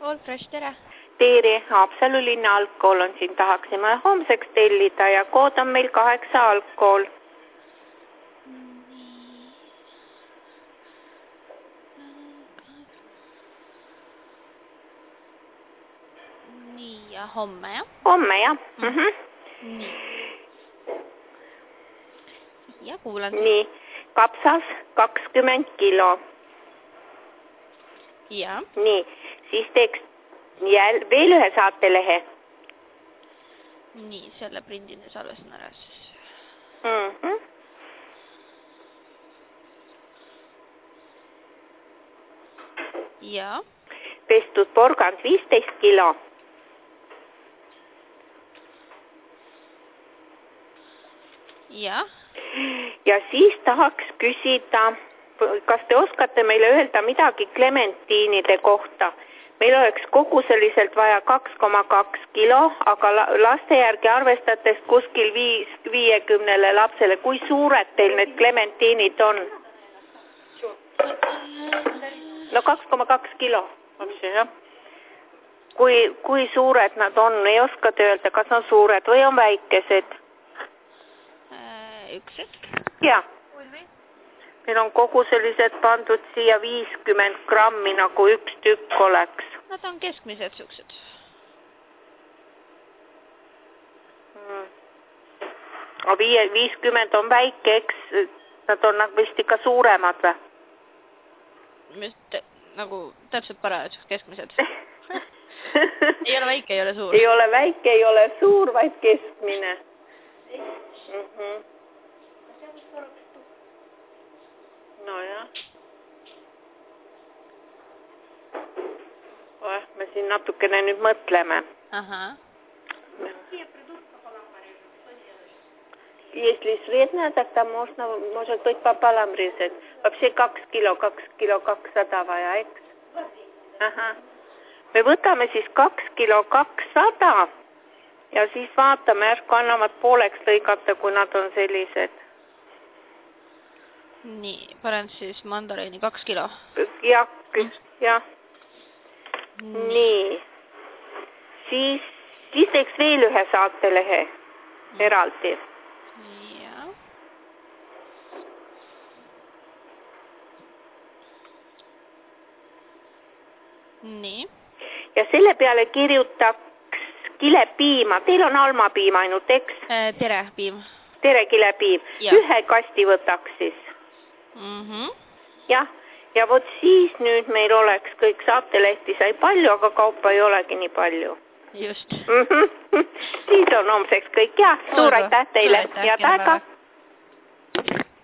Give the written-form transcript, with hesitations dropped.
All Fresh, tere! Tere, Haapsalu linna algkool on siin, tahaksime homseks tellida ja kood on meil 8 algkool. Nii, ja homme, jah? Homme, jah. Nii. Ja kuulan. Nii, kapsas 20 kilo. Ja. Nii, siis teeks veel ühe saatelehe. Nii, selle prindin ja salvestan ära siis. Ja. Pestud porgand 15 kilo. Ja. Ja siis tahaks küsida, kas te oskate meile öelda midagi klementiinide kohta? Meil oleks koguseliselt vaja 2,2 kilo, aga laste järgi arvestades kuskil 50 lapsele. Kui suured teil need klementiinid on? No 2,2 kilo. Kui suured nad on, ei oska te öelda, kas on suured või on väikesed? Üks hetk. Jah. Meil on koguseliselt pandud siia 50 grammi, nagu üks tükk oleks. Nad on keskmised suksed. Aga 50 on väike, eks nad on vist ikka suuremad või? Nagu täpselt parajad keskmised. Ei ole väike, ei ole suur. Ei ole väike, ei ole suur, vaid keskmine. No jah. Me siin natukene nüüd mõtleme. Ага. Если средняя, тогда может быть пополам резать. Вообще 2 kilo 200 vaja, eks? Aha. Me võtame siis 2 kilo 200 ja siis vaatame, ärsku annavad pooleks lõigata, kui nad on sellised. Nii, panen siis mandariini 2 kilo. Jah. Nii. Siis teeks veel ühe saatelehe eraldi. Ja. Nii. Ja selle peale kirjutaks kilepiima. Teil on almapiim ainult, eks? Terepiim. Terekilepiim. Ühe kasti võtaks siis. Jah. Ja vot siis nüüd meil oleks kõik saatelehti sai palju, aga kaupa ei olegi nii palju. Just. Siis on homseks kõik. Jah, suur aitäh teile. Head aega.